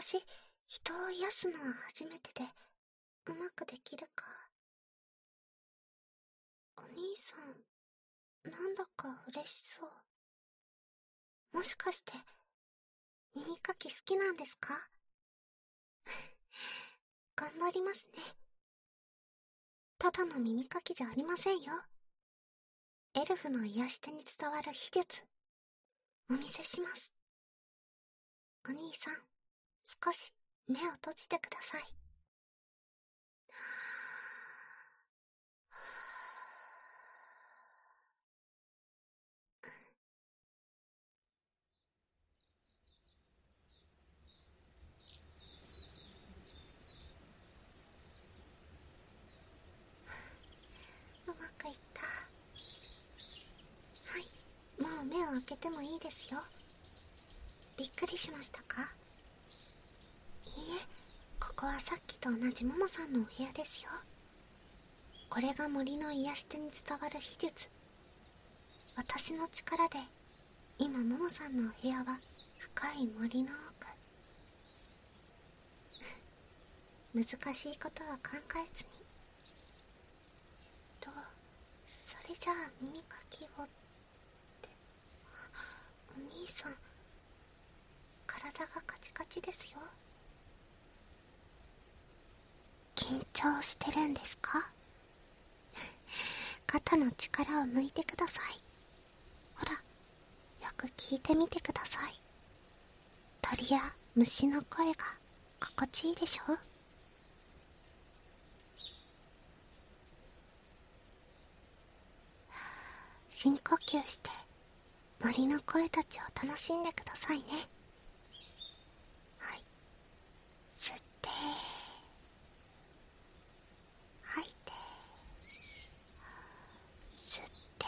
私、人を癒すのは初めてで、うまくできるか。お兄さん、なんだか嬉しそう。もしかして、耳かき好きなんですか？頑張りますね。ただの耳かきじゃありませんよ。エルフの癒し手に伝わる秘術、お見せします。お兄さん、少し目を閉じてください。うまくいった。はい、もう目を開けてもいいですよ。びっくりしましたか？いいえ、ここはさっきと同じモモさんのお部屋ですよ。これが森の癒し手に伝わる秘術。私の力で、今モモさんのお部屋は深い森の奥。難しいことは考えずに。それじゃあ耳かきをって。お兄さん、体がカチカチですよ。緊張してるんですか？肩の力を抜いてください。ほら、よく聞いてみてください。鳥や虫の声が心地いいでしょ？深呼吸して森の声たちを楽しんでくださいね。はい、吸って吐いて、吸って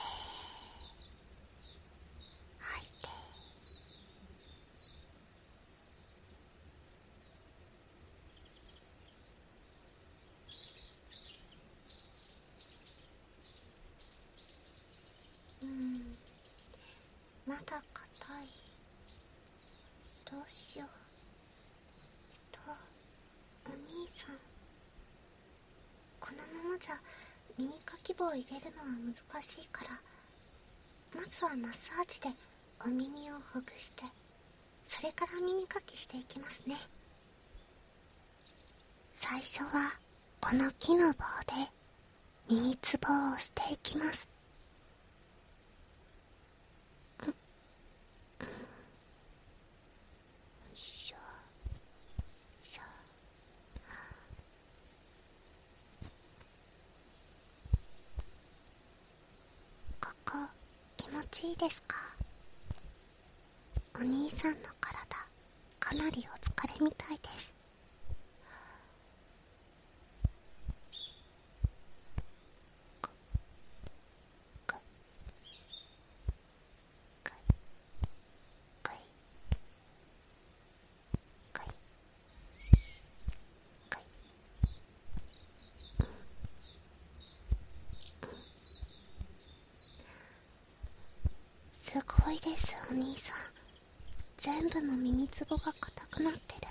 吐いて。まだ硬い。どうしよう。お兄さん、このままじゃ耳かき棒を入れるのは難しいから、まずはマッサージでお耳をほぐして、それから耳かきしていきますね。最初はこの木の棒で耳つぼを押していきます。しょしょ。ここ気持ちいいですか？お兄さんの体、かなりお疲れみたいです。すごいです、お兄さん。全部の耳つぼが硬くなってる。